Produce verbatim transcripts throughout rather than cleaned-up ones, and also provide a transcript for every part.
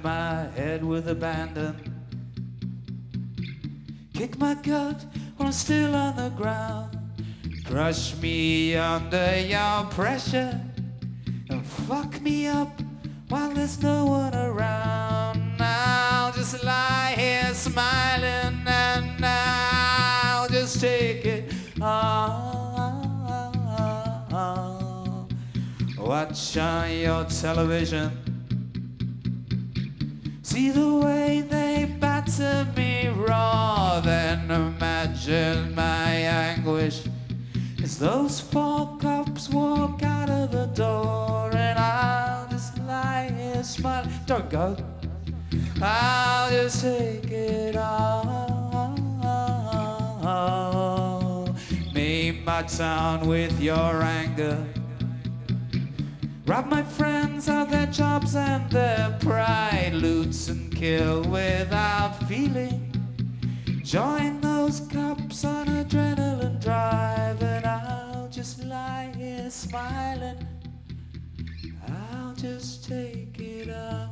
my head with abandon. Kick my gut while I'm still on the ground. Crush me under your pressure and fuck me up while there's no one around. I'll just lie here smiling and I'll just take it all. Watch on your television, see the way they batter me raw, then imagine my anguish as those four cops walk out of the door, and I'll just lie here smiling. Don't go. I'll just take it all. Name my town with your anger. Rob my friends of their jobs and their pride. Loot and kill without feeling. Join those cops on adrenaline drive, and I'll just lie here smiling. I'll just take it all.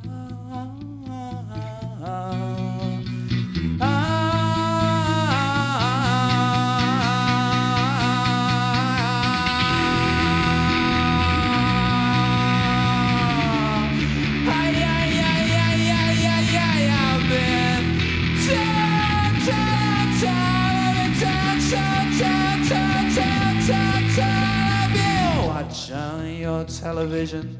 Watch on your television,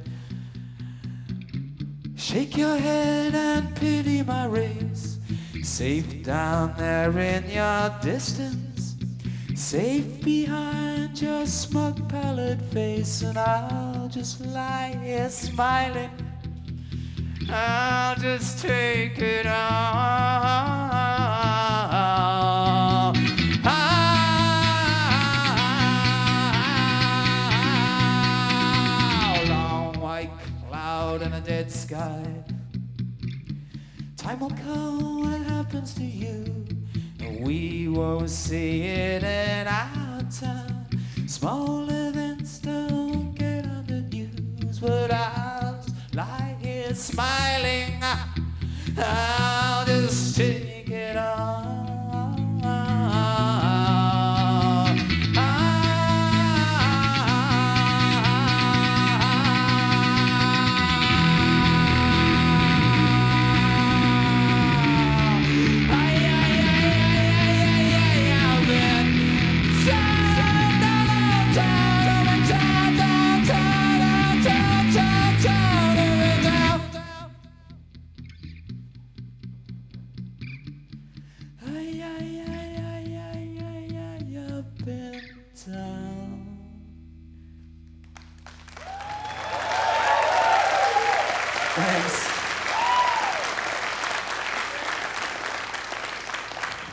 shake your head and pity my race. Safe down there in your distance, safe behind your smug pallid face, and I'll just lie here smiling. I'll just take it all. In a dead sky, time will come when it happens to you, and we won't see it in our town. Small events don't get on the news, but I'll lie here smiling. I'll just take it all. Thanks.